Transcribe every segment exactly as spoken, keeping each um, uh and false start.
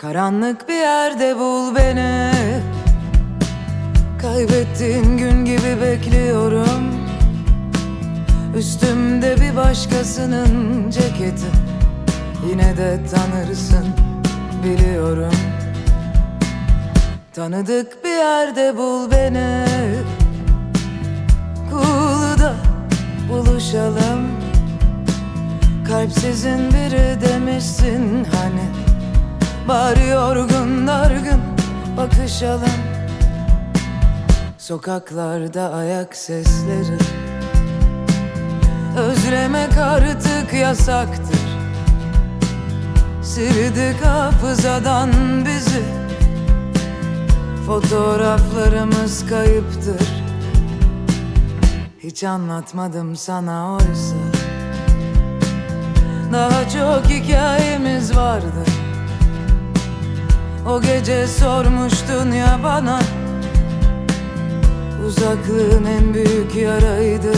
Karanlık bir yerde bul beni. Kaybettiğin gün gibi bekliyorum. Üstümde bir başkasının ceketi. Yine de tanırsın biliyorum. Tanıdık bir yerde bul beni. Kulu'da buluşalım. Kalpsizin biri demişsin hani. Bari yorgun dargın bakışalım. Sokaklarda ayak sesleri. Özlemek artık yasaktır. Sildik hafızadan bizi. Fotoğraflarımız kayıptır. Hiç anlatmadım sana oysa. Daha çok hikayemiz vardı. O gece sormuştun ya bana. Uzaklığın en büyük yaraydı.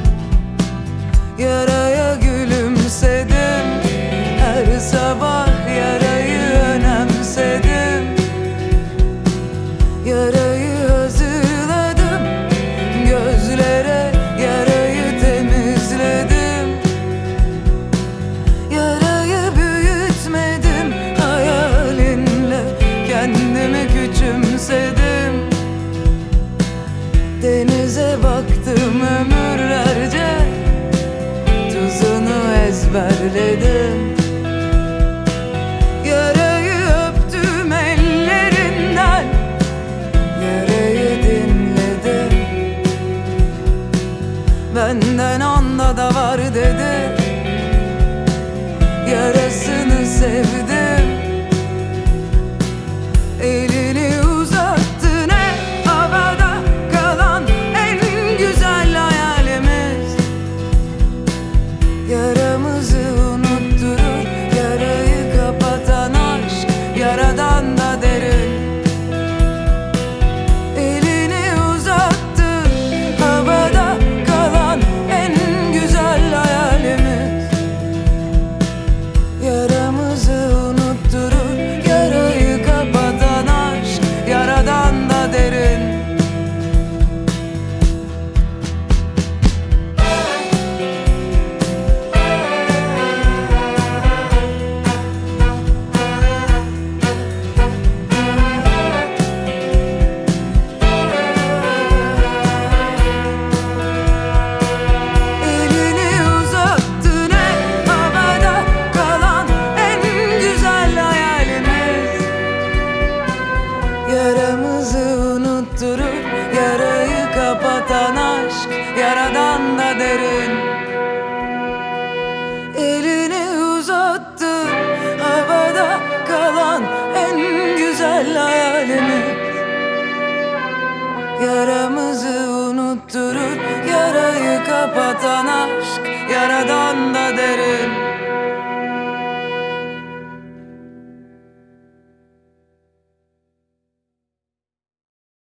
Yaraya gülümsedim. Her sabah yarayı önemsedim. Yarayı hazırladım. Gözlere yarayı temizledim. Yarayı büyütmedim. Hayalinle kendimi küçümsedim. Denize baktım ömürlerce. Tuzunu ezberledim. Yarayı öptüm ellerinden. Yarayı dinledim. Benden onda da var dedi. Yarasını sevdim. Elini uzattı ne havada kalan en güzel hayalimiz. Yaramızı unutturur yarayı kapatan aşk, yaradan da derin. Elini uzattı havada kalan en güzel hayalimiz. Yaramızı unutturur yarayı kapatan aşk, yaradan da derin. Elini uzattı ne havada kalan en güzel hayalimiz. Yaramızı unutturur yarayı kapatan aşk, yaradan da derin. Elini uzattı havada kalan en güzel hayalimiz. Yaramızı unutturur yarayı kapatan aşk,